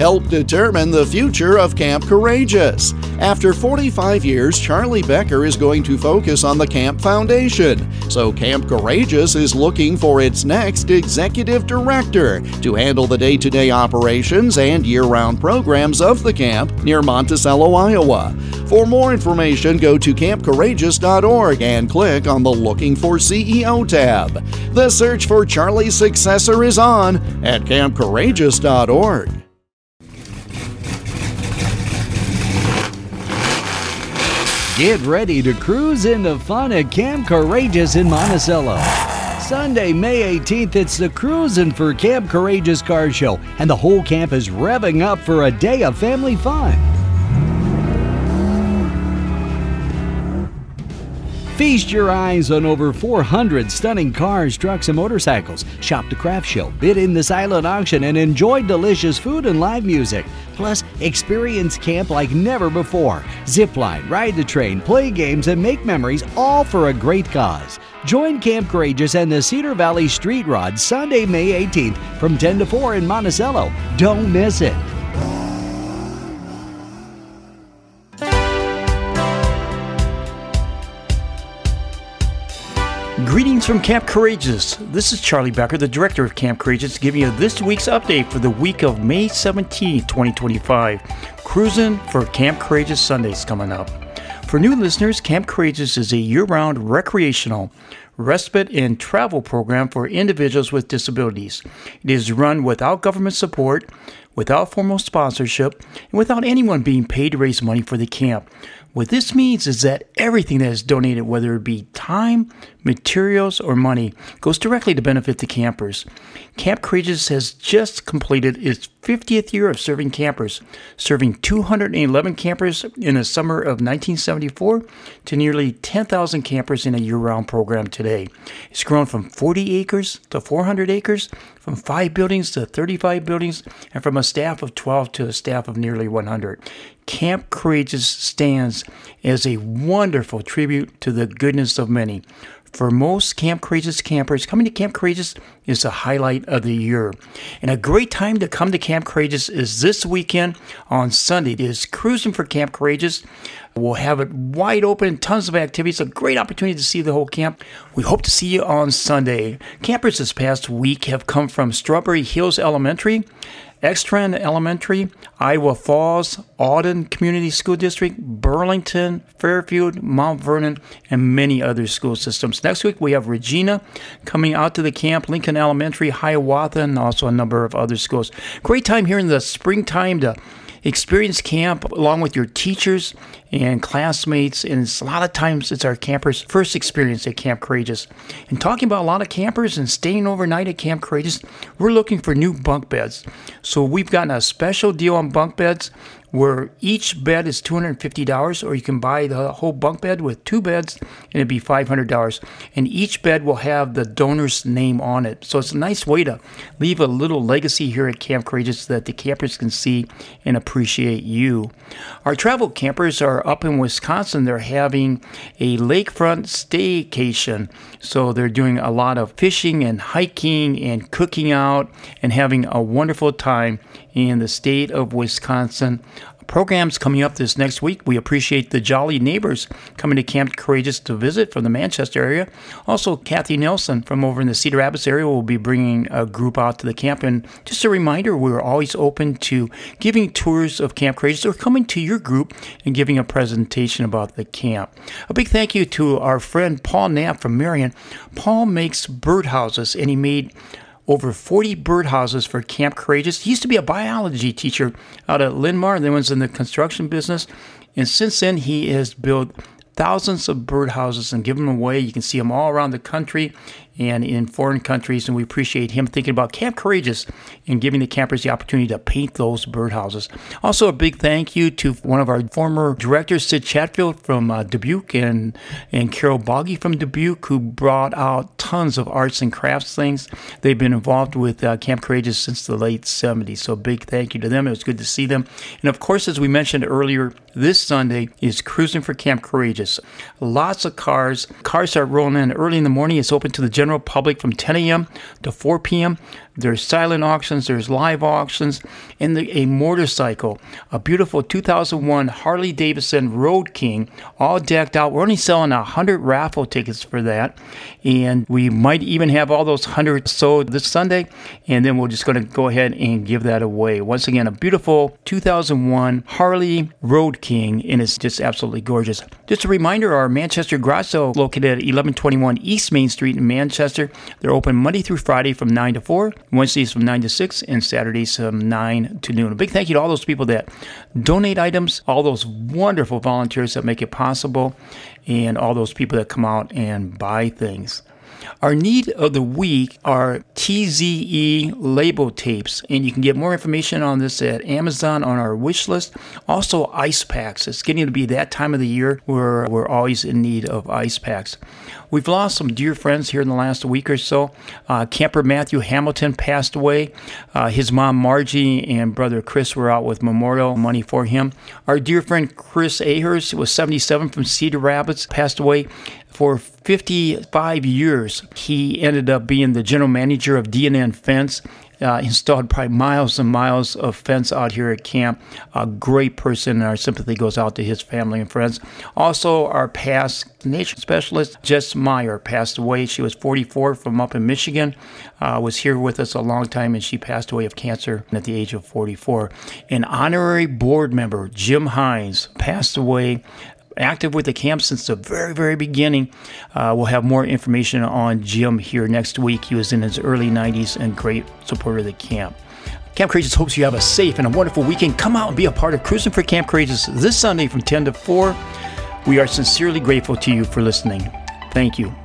helped determine the future of Camp Courageous. After 45 years, Charlie Becker is going to focus on the Camp Foundation. So Camp Courageous is looking for its next executive director to handle the day-to-day operations and year-round programs of the camp near Monticello, Iowa. For more information, go to campcourageous.org and click on the Looking for CEO tab. The search for Charlie's successor is on at campcourageous.org. Get ready to cruise into fun at Camp Courageous in Monticello. Sunday, May 18th, it's the Cruisin' for Camp Courageous car show, and the whole camp is revving up for a day of family fun. Feast your eyes on over 400 stunning cars, trucks, and motorcycles. Shop the craft show, bid in the silent auction, and enjoy delicious food and live music. Plus, experience camp like never before. Zipline, ride the train, play games, and make memories, all for a great cause. Join Camp Courageous and the Cedar Valley Street Rod Sunday, May 18th from 10 to 4 in Monticello. Don't miss it. Greetings from Camp Courageous. This is Charlie Becker, the director of Camp Courageous, giving you this week's update for the week of May 17, 2025. Cruising for Camp Courageous Sundays coming up. For new listeners, Camp Courageous is a year-round recreational, respite, and travel program for individuals with disabilities. It is run without government support, without formal sponsorship, and without anyone being paid to raise money for the camp. What this means is that everything that is donated, whether it be time, materials, or money, goes directly to benefit the campers. Camp Courageous has just completed its 50th year of serving campers, serving 211 campers in the summer of 1974 to nearly 10,000 campers in a year-round program today. It's grown from 40 acres to 400 acres, from 5 buildings to 35 buildings, and from a staff of 12 to a staff of nearly 100. Camp Courageous stands as a wonderful tribute to the goodness of many. For most Camp Courageous campers, coming to Camp Courageous is the highlight of the year. And a great time to come to Camp Courageous is this weekend on Sunday. It is Cruising for Camp Courageous. We'll have it wide open, tons of activities, a great opportunity to see the whole camp. We hope to see you on Sunday. Campers this past week have come from Strawberry Hills Elementary, Extran Elementary, Iowa Falls, Alden Community School District, Burlington, Fairfield, Mount Vernon, and many other school systems. Next week, we have Regina coming out to the camp, Lincoln Elementary, Hiawatha, and also a number of other schools. Great time here in the springtime to experience camp along with your teachers and classmates, and a lot of times it's our campers' first experience at Camp Courageous. And talking about a lot of campers and staying overnight at Camp Courageous, we're looking for new bunk beds. So we've gotten a special deal on bunk beds where each bed is $250, or you can buy the whole bunk bed with 2 beds and it'd be $500. And each bed will have the donor's name on it. So it's a nice way to leave a little legacy here at Camp Courageous so that the campers can see and appreciate you. Our travel campers are up in Wisconsin. They're having a lakefront staycation. So they're doing a lot of fishing and hiking and cooking out and having a wonderful time in the state of Wisconsin. Programs coming up this next week. We appreciate the Jolly Neighbors coming to Camp Courageous to visit from the Manchester area. Also, Kathy Nelson from over in the Cedar Rapids area will be bringing a group out to the camp. And just a reminder, we're always open to giving tours of Camp Courageous or coming to your group and giving a presentation about the camp. A big thank you to our friend Paul Knapp from Marion. Paul makes birdhouses, and he made over 40 birdhouses for Camp Courageous. He used to be a biology teacher out at Linn-Mar, then was in the construction business. And since then, he has built thousands of birdhouses and given them away. You can see them all around the country and in foreign countries, and we appreciate him thinking about Camp Courageous and giving the campers the opportunity to paint those birdhouses. Also, a big thank you to one of our former directors, Sid Chatfield from Dubuque, and Carol Boggy from Dubuque, who brought out tons of arts and crafts things. They've been involved with Camp Courageous since the late 70s, so big thank you to them. It was good to see them. And of course, as we mentioned earlier, this Sunday is Cruising for Camp Courageous. Lots of cars. Cars start rolling in early in the morning. It's open to the general general public from 10 a.m. to 4 p.m. There's silent auctions, there's live auctions, and a motorcycle, a beautiful 2001 Harley-Davidson Road King, all decked out. We're only selling 100 raffle tickets for that, and we might even have all those 100 sold this Sunday, and then we're just going to go ahead and give that away. Once again, a beautiful 2001 Harley Road King, and it's just absolutely gorgeous. Just a reminder, our Manchester garage sale located at 1121 East Main Street in Manchester. They're open Monday through Friday from 9 to 4. Wednesdays from 9 to 6, and Saturdays from 9 to noon. A big thank you to all those people that donate items, all those wonderful volunteers that make it possible, and all those people that come out and buy things. Our need of the week are TZE label tapes, and you can get more information on this at Amazon on our wish list. Also, ice packs. It's getting to be that time of the year where we're always in need of ice packs. We've lost some dear friends here in the last week or so. Camper Matthew Hamilton passed away. His mom Margie and brother Chris were out with memorial money for him. Our dear friend Chris Ahers, who was 77 from Cedar Rapids, passed away. For 55 years, he ended up being the general manager of D&N Fence. Installed probably miles and miles of fence out here at camp. A great person, and our sympathy goes out to his family and friends. Also, our past nature specialist, Jess Meyer, passed away. She was 44 from up in Michigan, was here with us a long time, and she passed away of cancer at the age of 44. An honorary board member, Jim Hines, passed away. Active with the camp since the very, very beginning. We'll have more information on Jim here next week. He was in his early 90s and great supporter of the camp. Camp Courageous hopes you have a safe and a wonderful weekend. Come out and be a part of Cruising for Camp Courageous this Sunday from 10 to 4. We are sincerely grateful to you for listening. Thank you.